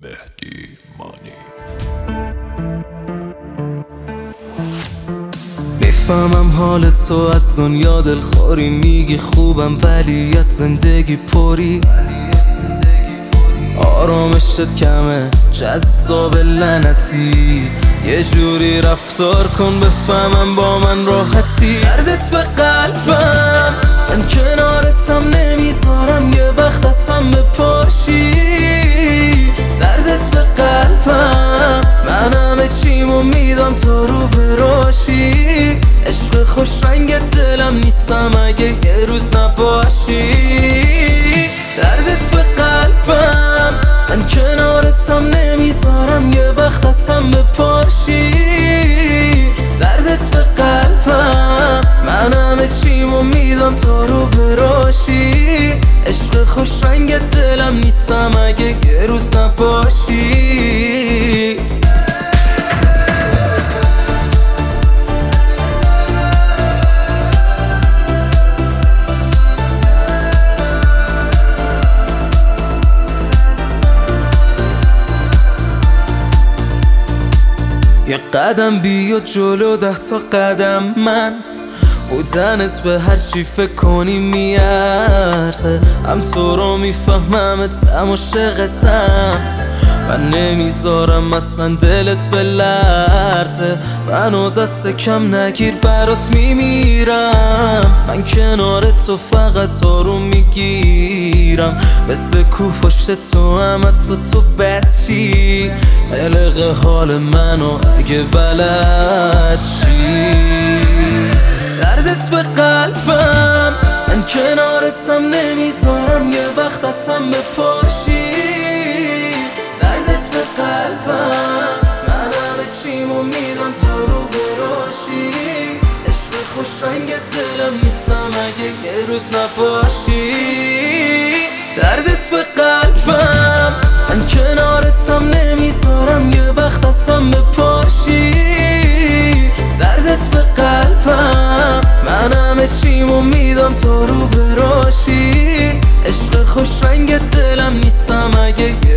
مهدی مانی. میفهمم حال تو از دنیا دلخوری، میگی خوبم ولی از زندگی پری. آرامشت کمه جذاب لعنتی، یه جوری رفتار کن بفهمم با من راحتی. دردت به قلبم، من کنارتم نمیذارم یه وقت از هم بپاشی. دردت به قلبم، من همه چیمو میدم تا رو براشی. عشق خوش رنگ دلم نیستم اگه یه روز نباشی. دردت به قلبم، من کنارتم نمیذارم یه وقت از هم بپاشی. دردت به قلبم، من همه چیمو میدم تا رو براشی. عشق خوش رنگ دلم نیستم اگه یه روز نباشی. یه قدم بیا جلو 10 تا قدم من، بودنت به هر چی فکر کنی میارزه. هم تو رو میفهممت هم عاشقتم، من نمیذارم اصلا دلت بلرزه. منو دست کم نگیر برات میمیرم، من کنار تو فقط آروم میگیرم. مثل کوه پشت تو هم حتی تو بچی. قلق حال منو اگه بلد چی. دردت به قلبم، من کنارتم نمیذارم یه وقت از هم بپاشی. دردت به قلبم، من همه چیمو میدم تا رو براشی. عشق خوش رنگ دلم نیستم اگه یه روز نباشی. دردت به قلبم، من کنارتم نمیذارم یه وقت از هم بپاشی. دردت به قلبم، من همه چیمو میدم تا رو براشی. عشق خوش رنگ دلم نیستم اگه